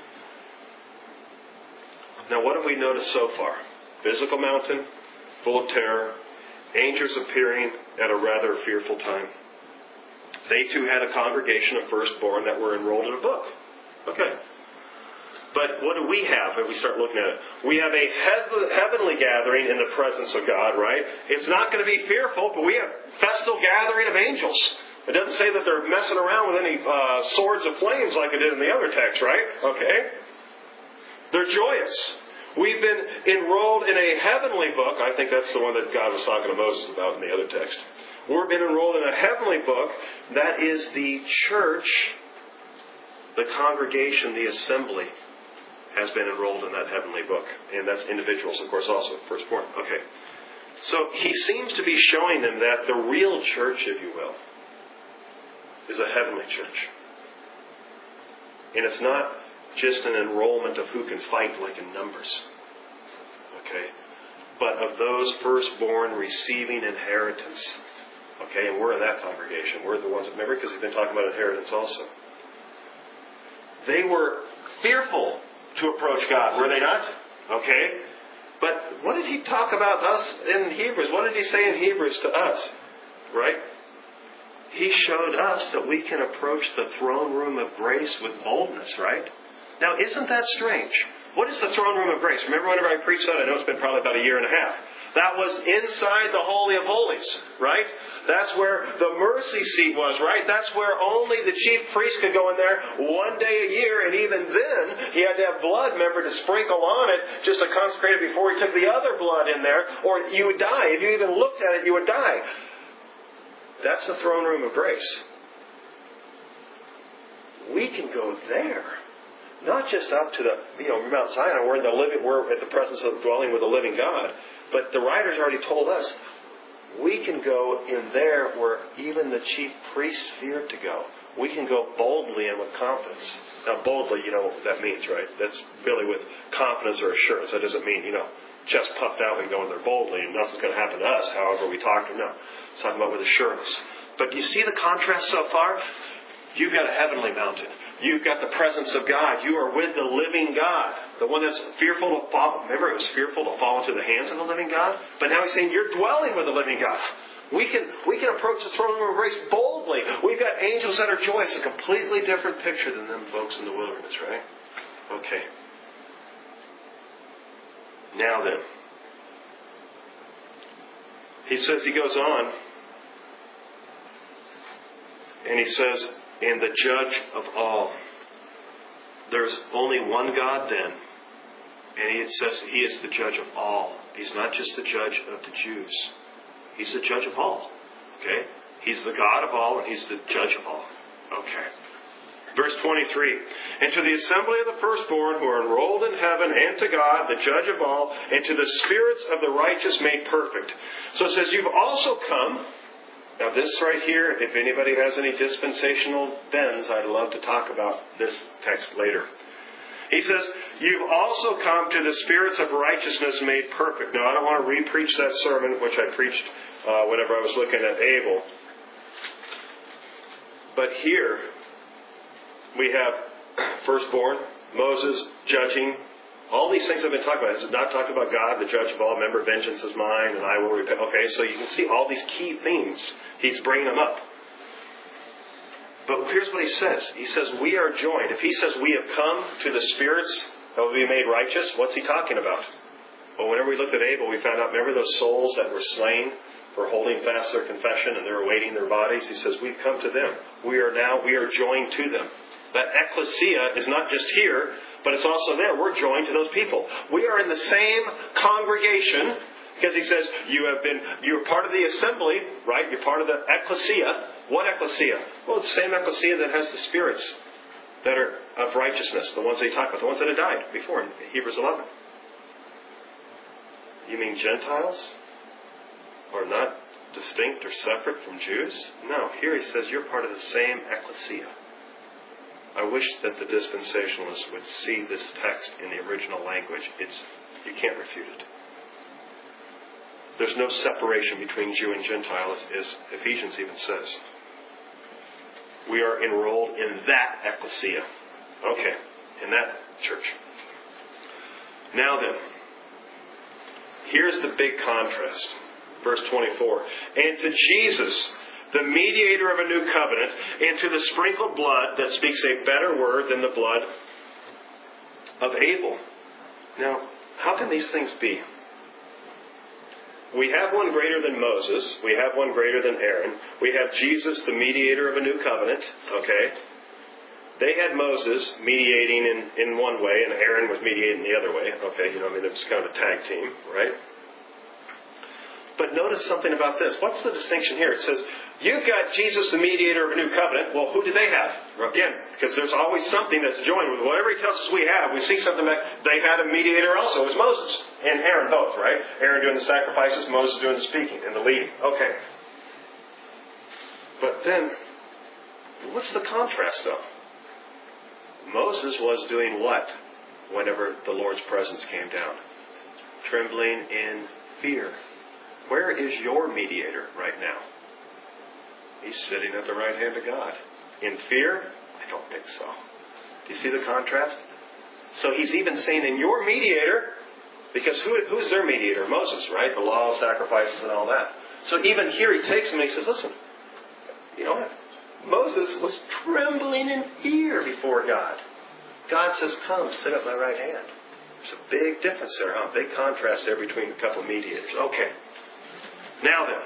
Now what have we noticed so far? Physical mountain, full of terror, angels appearing at a rather fearful time. They too had a congregation of firstborn that were enrolled in a book. Okay. But what do we have if we start looking at it? We have a heavenly gathering in the presence of God, right? It's not going to be fearful, but we have festal gathering of angels. It doesn't say that they're messing around with any swords of flames like it did in the other text, right? Okay. They're joyous. We've been enrolled in a heavenly book. I think that's the one that God was talking to Moses about in the other text. We've been enrolled in a heavenly book. That is the church, the congregation, the assembly has been enrolled in that heavenly book. And that's individuals, of course, also firstborn. Okay. So he seems to be showing them that the real church, if you will, is a heavenly church. And it's not just an enrollment of who can fight like in Numbers. Okay. But of those firstborn receiving inheritance. Okay, and we're in that congregation. We're the ones that remember, because he's been talking about inheritance also. They were fearful to approach God, were they not? Okay. But what did he talk about us in Hebrews? What did he say in Hebrews to us? Right? He showed us that we can approach the throne room of grace with boldness, right? Now, isn't that strange? What is the throne room of grace? Remember whenever I preached that? I know it's been probably about a year and a half. That was inside the Holy of Holies, right? That's where the mercy seat was, right? That's where only the chief priest could go in there one day a year. And even then, he had to have blood, remember, to sprinkle on it just to consecrate it before he took the other blood in there. Or you would die. If you even looked at it, you would die. That's the throne room of grace. We can go there. Not just up to the, Mount Sinai, we're at the presence of dwelling with the living God. But the writers already told us, we can go in there where even the chief priests feared to go. We can go boldly and with confidence. Now boldly, you know what that means, right? That's really with confidence or assurance. That doesn't mean, chest puffed out and going there boldly and nothing's going to happen to us, however we talk to them. No. It's talking about with assurance. But you see the contrast so far? You've got a heavenly mountain. You've got the presence of God. You are with the living God. The one that's fearful to fall. Remember, it was fearful to fall into the hands of the living God. But now he's saying you're dwelling with the living God. We can approach the throne room of grace boldly. We've got angels that are joyous. A completely different picture than them folks in the wilderness, right? Okay. Now then. He goes on. And he says, and the judge of all. There's only one God then. And it says he is the judge of all. He's not just the judge of the Jews. He's the judge of all. Okay? He's the God of all and he's the judge of all. Okay. Verse 23, and to the assembly of the firstborn who are enrolled in heaven, and to God, the judge of all, and to the spirits of the righteous made perfect. So it says, you've also come. Now this right here, if anybody has any dispensational bends, I'd love to talk about this text later. He says, you've also come to the spirits of righteousness made perfect. Now I don't want to re-preach that sermon, which I preached whenever I was looking at Abel. But here, we have firstborn, Moses, judging. All these things I've been talking about. It's not talking about God, the judge of all. Remember, vengeance is mine and I will repay. Okay, so you can see all these key themes. He's bringing them up. But here's what he says. He says, we are joined. If he says we have come to the spirits that will be made righteous, what's he talking about? Well, whenever we looked at Abel, we found out, remember those souls that were slain for holding fast their confession and they're awaiting their bodies? He says, we've come to them. We are joined to them. That ecclesia is not just here, but it's also there. We're joined to those people. We are in the same congregation, because he says, you're part of the assembly, right? You're part of the ecclesia. What ecclesia? Well, it's the same ecclesia that has the spirits that are of righteousness, the ones they talk about, the ones that had died before in Hebrews 11. You mean Gentiles are not distinct or separate from Jews? No. Here he says, you're part of the same ecclesia. I wish that the dispensationalists would see this text in the original language. You can't refute it. There's no separation between Jew and Gentile, as Ephesians even says. We are enrolled in that ecclesia. Okay, in that church. Now then, here's the big contrast. Verse 24. And to Jesus, the mediator of a new covenant, and to the sprinkled blood that speaks a better word than the blood of Abel. Now, how can these things be? We have one greater than Moses. We have one greater than Aaron. We have Jesus, the mediator of a new covenant. Okay? They had Moses mediating in one way, and Aaron was mediating the other way. Okay, it was kind of a tag team, right? But notice something about this. What's the distinction here? It says, you've got Jesus, the mediator of a new covenant. Well, who do they have? Again, because there's always something that's joined with whatever he tells us we have. We see something back. They had a mediator also. It was Moses and Aaron both, right? Aaron doing the sacrifices, Moses doing the speaking and the leading. Okay. But then, what's the contrast though? Moses was doing what whenever the Lord's presence came down? Trembling in fear. Where is your mediator right now? He's sitting at the right hand of God. In fear? I don't think so. Do you see the contrast? So he's even saying in your mediator, because who's their mediator? Moses, right? The law, sacrifices, and all that. So even here he takes him and he says, listen, you know what? Moses was trembling in fear before God. God says, come, sit at my right hand. There's a big difference there, huh? Big contrast there between a couple of mediators. Okay. Now then,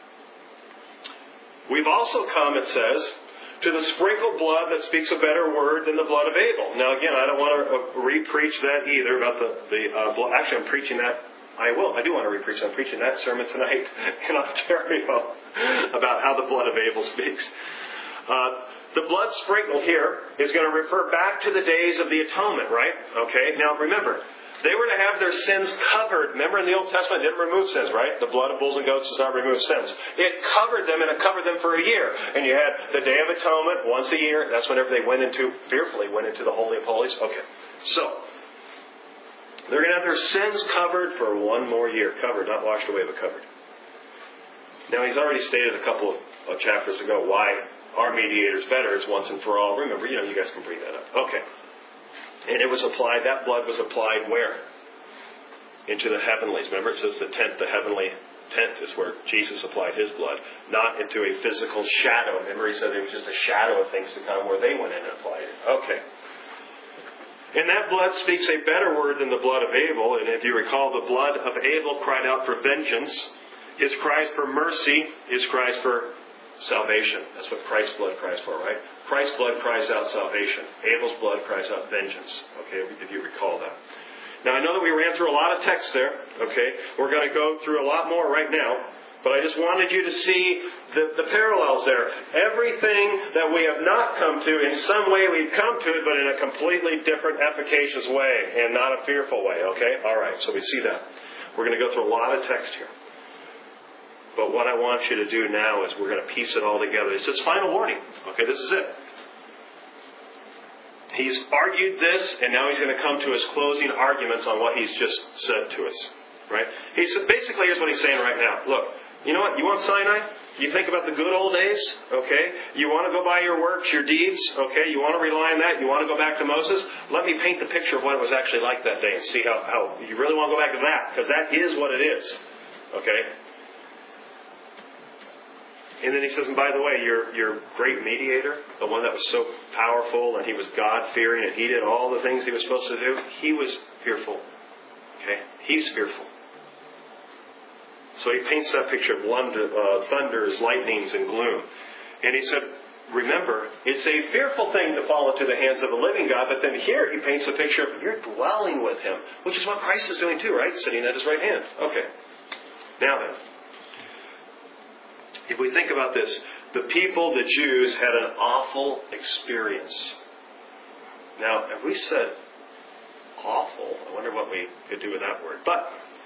we've also come, it says, to the sprinkled blood that speaks a better word than the blood of Abel. Now again, I don't want to re-preach that either about the blood. Actually, I'm preaching that. I do want to re-preach. I'm preaching that sermon tonight in Ontario about how the blood of Abel speaks. The blood sprinkled here is going to refer back to the days of the atonement, right? Okay, now remember, they were to have their sins covered. Remember in the Old Testament, it didn't remove sins, right? The blood of bulls and goats does not remove sins. It covered them, and it covered them for a year. And you had the Day of Atonement once a year. That's whenever they fearfully went into the Holy of Holies. Okay, so they're going to have their sins covered for one more year. Covered, not washed away, but covered. Now, he's already stated a couple of chapters ago why our mediator is better. It's once and for all. Remember, you guys can bring that up. Okay. And it was applied, that blood was applied where? Into the heavenlies. Remember, it says the tent, the heavenly tent is where Jesus applied his blood. Not into a physical shadow. Remember, he said it was just a shadow of things to come where they went in and applied it. Okay. And that blood speaks a better word than the blood of Abel. And if you recall, the blood of Abel cried out for vengeance. His cries for mercy, his cries for salvation. That's what Christ's blood cries for, right? Christ's blood cries out salvation. Abel's blood cries out vengeance. Okay, if you recall that. Now, I know that we ran through a lot of text there. Okay, we're going to go through a lot more right now. But I just wanted you to see the parallels there. Everything that we have not come to, in some way we've come to it, but in a completely different, efficacious way, and not a fearful way, okay? All right, so we see that. We're going to go through a lot of text here. But what I want you to do now is we're going to piece it all together. It's his final warning. Okay, this is it. He's argued this, and now he's going to come to his closing arguments on what he's just said to us. Right? Basically, here's what he's saying right now. Look, you know what? You want Sinai? You think about the good old days? Okay? You want to go by your works, your deeds? Okay? You want to rely on that? You want to go back to Moses? Let me paint the picture of what it was actually like that day and see how you really want to go back to that, because that is what it is. Okay? And then he says, and by the way, your great mediator, the one that was so powerful and he was God-fearing and he did all the things he was supposed to do, he was fearful. Okay? He's fearful. So he paints that picture of thunders, lightnings, and gloom. And he said, remember, it's a fearful thing to fall into the hands of a living God, but then here he paints a picture of you're dwelling with him, which is what Christ is doing too, right? Sitting at his right hand. Okay. Now then, if we think about this, the people, the Jews, had an awful experience. Now, if we said awful, I wonder what we could do with that word. But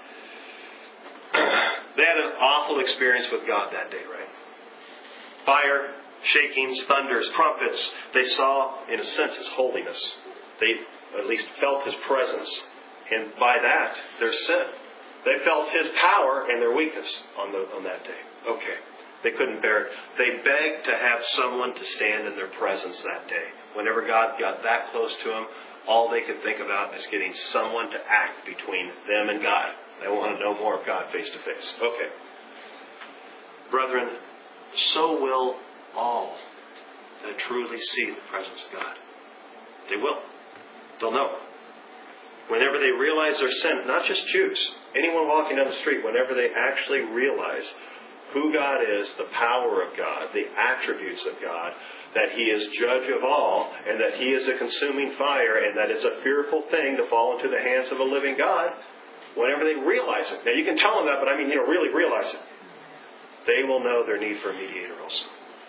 they had an awful experience with God that day, right? Fire, shakings, thunders, trumpets. They saw, in a sense, His holiness. They at least felt His presence. And by that, their sin. They felt His power and their weakness on that day. Okay. They couldn't bear it. They begged to have someone to stand in their presence that day. Whenever God got that close to them, all they could think about is getting someone to act between them and God. They want to know more of God face to face. Okay. Brethren, so will all that truly see the presence of God. They will. They'll know. Whenever they realize their sin, not just Jews, anyone walking down the street, whenever they actually realize who God is, the power of God, the attributes of God, that He is judge of all, and that He is a consuming fire, and that it's a fearful thing to fall into the hands of a living God, whenever they realize it. Now you can tell them that, but really realize it. They will know their need for a mediator also.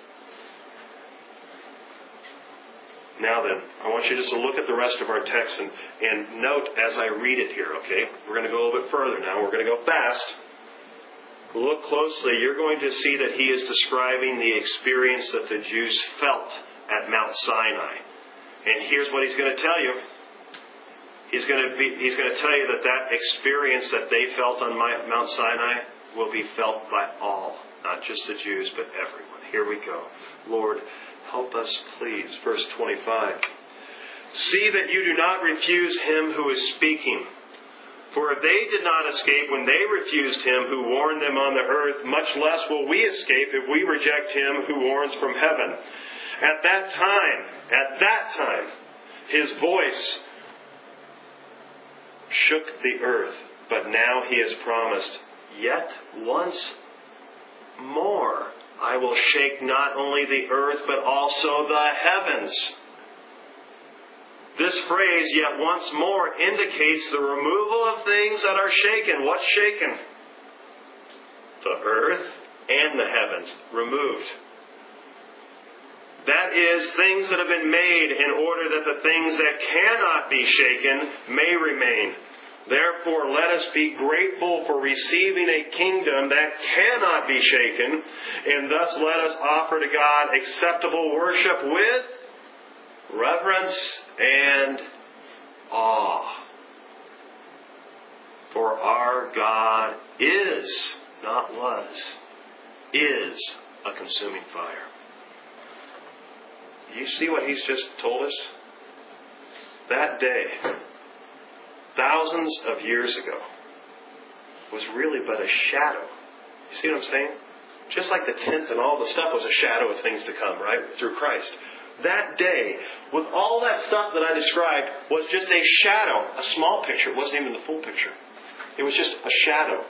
Now then, I want you just to look at the rest of our text and note as I read it here, okay? We're going to go a little bit further now. We're going to go fast. Look closely. You're going to see that he is describing the experience that the Jews felt at Mount Sinai. And here's what he's going to tell you. He's going to tell you that experience that they felt on Mount Sinai will be felt by all, not just the Jews, but everyone. Here we go. Lord, help us, please. Verse 25. See that you do not refuse him who is speaking. For if they did not escape when they refused him who warned them on the earth, much less will we escape if we reject him who warns from heaven. At that time, his voice shook the earth. But now he has promised, yet once more I will shake not only the earth, but also the heavens. This phrase, yet once more, indicates the removal of things that are shaken. What's shaken? The earth and the heavens. Removed. That is, things that have been made in order that the things that cannot be shaken may remain. Therefore, let us be grateful for receiving a kingdom that cannot be shaken, and thus let us offer to God acceptable worship with reverence and awe. For our God is, not was, is a consuming fire. You see what he's just told us? That day, thousands of years ago, was really but a shadow. You see what I'm saying? Just like the tent and all the stuff was a shadow of things to come, right? Through Christ. That day, with all that stuff that I described, was just a shadow, a small picture. It wasn't even the full picture. It was just a shadow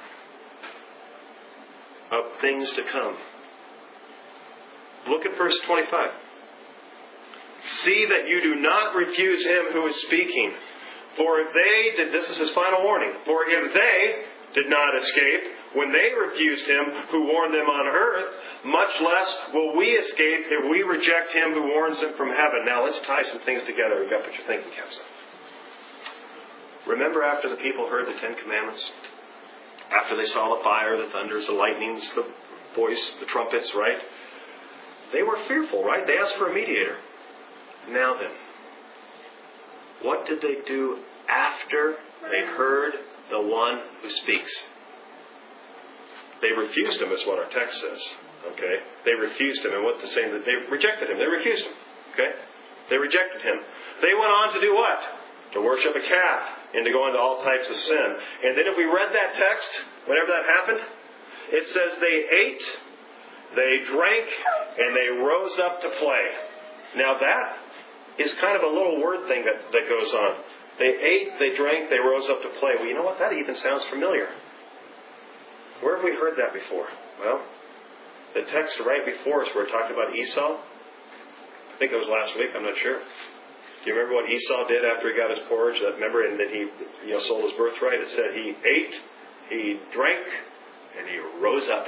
of things to come. Look at verse 25. See that you do not refuse him who is speaking. For if they did, this is his final warning, for if they did not escape When they refused Him who warned them on earth, much less will we escape if we reject Him who warns them from heaven. Now let's tie some things together. You've got to put your thinking caps on. Remember after the people heard the Ten Commandments? After they saw the fire, the thunders, the lightnings, the voice, the trumpets, right? They were fearful, right? They asked for a mediator. Now then, what did they do after they heard the one who speaks? They refused Him, is what our text says. Okay? They refused Him. And what's the saying? That they rejected Him. They refused Him. Okay? They rejected Him. They went on to do what? To worship a calf and to go into all types of sin. And then if we read that text, whenever that happened, it says they ate, they drank, and they rose up to play. Now that is kind of a little word thing that goes on. They ate, they drank, they rose up to play. Well, you know what? That even sounds familiar. Where have we heard that before? Well, the text right before us where it talked about Esau. I think it was last week. I'm not sure. Do you remember what Esau did after he got his porridge? Remember, and then he sold his birthright. It said he ate, he drank, and he rose up.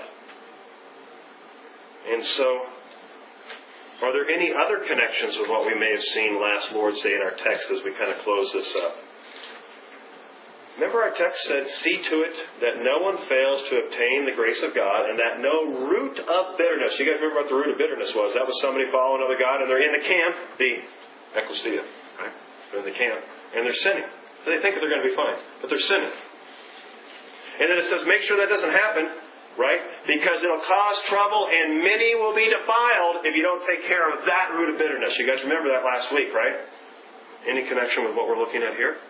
And so, are there any other connections with what we may have seen last Lord's Day in our text as we kind of close this up? Remember our text said, see to it that no one fails to obtain the grace of God and that no root of bitterness. You guys remember what the root of bitterness was? That was somebody following another God and they're in the camp, the ecclesia, right? They're in the camp and they're sinning. They think that they're going to be fine, but they're sinning. And then it says, make sure that doesn't happen, right? Because it'll cause trouble and many will be defiled if you don't take care of that root of bitterness. You guys remember that last week, right? Any connection with what we're looking at here?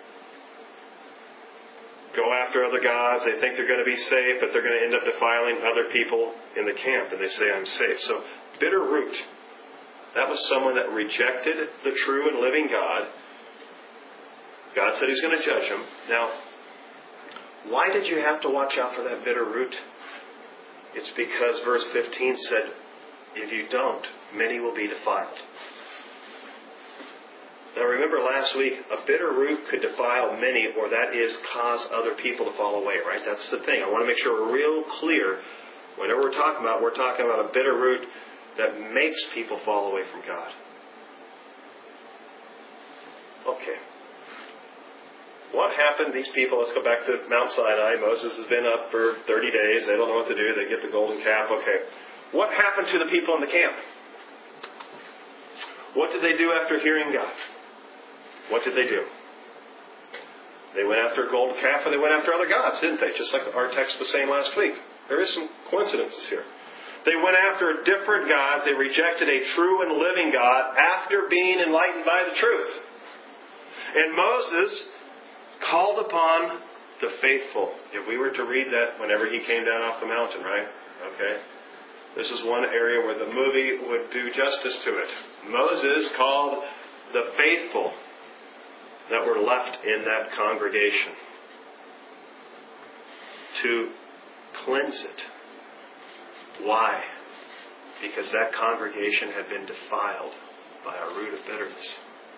Go after other gods. They think they're going to be safe, but they're going to end up defiling other people in the camp. And they say, I'm safe. So, bitter root. That was someone that rejected the true and living God. God said He's going to judge them. Now, why did you have to watch out for that bitter root? It's because verse 15 said, if you don't, many will be defiled. Now remember last week, a bitter root could defile many, or that is cause other people to fall away, right? That's the thing. I want to make sure we're real clear. Whenever we're talking about a bitter root that makes people fall away from God. Okay. What happened? These people, let's go back to Mount Sinai. Moses has been up for 30 days. They don't know what to do. They get the golden calf. Okay. What happened to the people in the camp? What did they do after hearing God? What did they do? They went after a golden calf and they went after other gods, didn't they? Just like our text was saying last week. There is some coincidences here. They went after different gods. They rejected a true and living God after being enlightened by the truth. And Moses called upon the faithful. If we were to read that whenever he came down off the mountain, right? Okay. This is one area where the movie would do justice to it. Moses called the faithful that were left in that congregation to cleanse it. Why? Because that congregation had been defiled by a root of bitterness.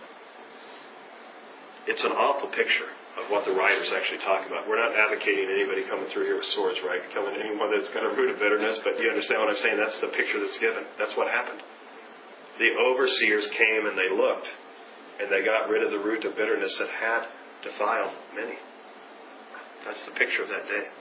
It's an awful picture of what the writer's actually talking about. We're not advocating anybody coming through here with swords, right? Killing anyone that's got a root of bitterness, but you understand what I'm saying? That's the picture that's given. That's what happened. The overseers came and they looked, and they got rid of the root of bitterness that had defiled many. That's the picture of that day.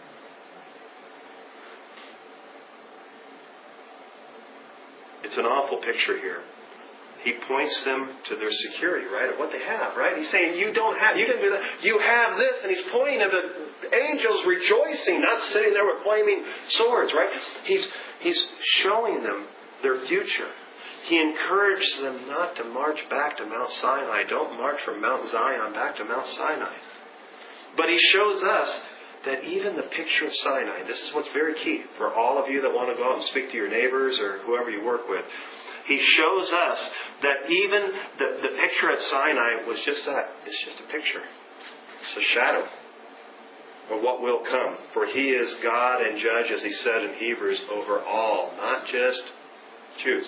It's an awful picture here. He points them to their security, right? Of what they have, right? He's saying, you didn't do that. You have this. And he's pointing to the angels rejoicing, not sitting there with flaming swords, right? He's showing them their future. He encouraged them not to march back to Mount Sinai. Don't march from Mount Zion back to Mount Sinai. But he shows us that even the picture of Sinai, this is what's very key for all of you that want to go out and speak to your neighbors or whoever you work with. He shows us that even the picture at Sinai was just that. It's just a picture. It's a shadow of what will come. For He is God and judge, as He said in Hebrews, over all, not just Jews.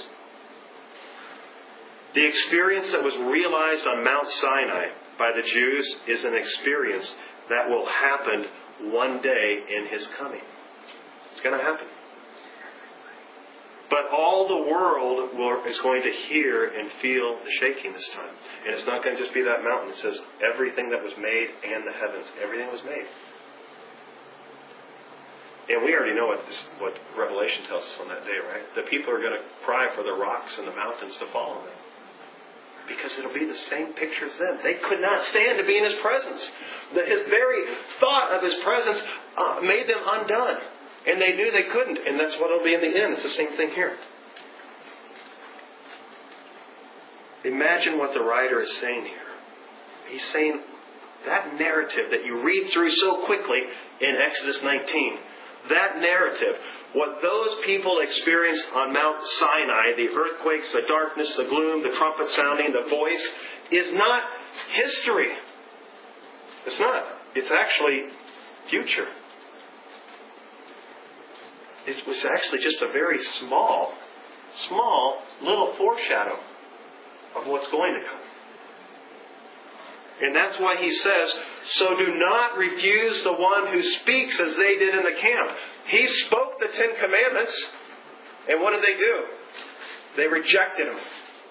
The experience that was realized on Mount Sinai by the Jews is an experience that will happen one day in His coming. It's going to happen. But all the world is going to hear and feel the shaking this time. And it's not going to just be that mountain. It says everything that was made and the heavens. Everything was made. And we already know what Revelation tells us on that day, right? The people are going to cry for the rocks and the mountains to fall on them. Because it'll be the same picture as them. They could not stand to be in His presence. His very thought of His presence made them undone. And they knew they couldn't. And that's what it'll be in the end. It's the same thing here. Imagine what the writer is saying here. He's saying that narrative that you read through so quickly in Exodus 19, that narrative, what those people experienced on Mount Sinai, the earthquakes, the darkness, the gloom, the trumpet sounding, the voice, is not history. It's not. It's actually future. It was actually just a very small little foreshadow of what's going to come. And that's why he says, so do not refuse the one who speaks as they did in the camp. He spoke the 10 Commandments, and what did they do? They rejected them.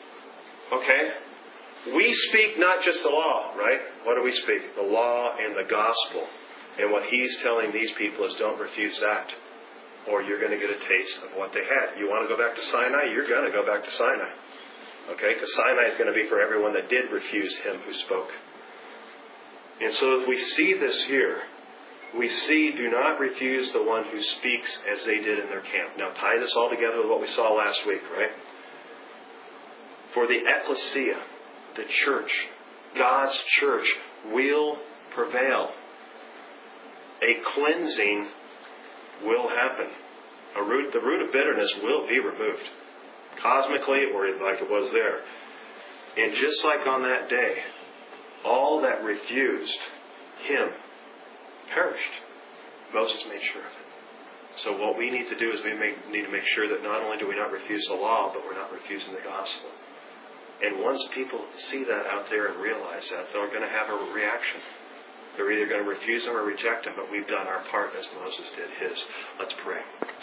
Okay? We speak not just the law, right? What do we speak? The law and the gospel. And what he's telling these people is don't refuse that, or you're going to get a taste of what they had. You want to go back to Sinai? You're going to go back to Sinai. Okay? Because Sinai is going to be for everyone that did refuse him who spoke. And so if we see this here, we see do not refuse the one who speaks as they did in their camp. Now tie this all together with what we saw last week, right? For the ecclesia, the church, God's church will prevail. A cleansing will happen. The root of bitterness will be removed. Cosmically, or like it was there. And just like on that day, all that refused him perished. Moses made sure of it. So what we need to do is we need to make sure that not only do we not refuse the law, but we're not refusing the gospel. And once people see that out there and realize that, they're going to have a reaction. They're either going to refuse him or reject him, but we've done our part as Moses did his. Let's pray.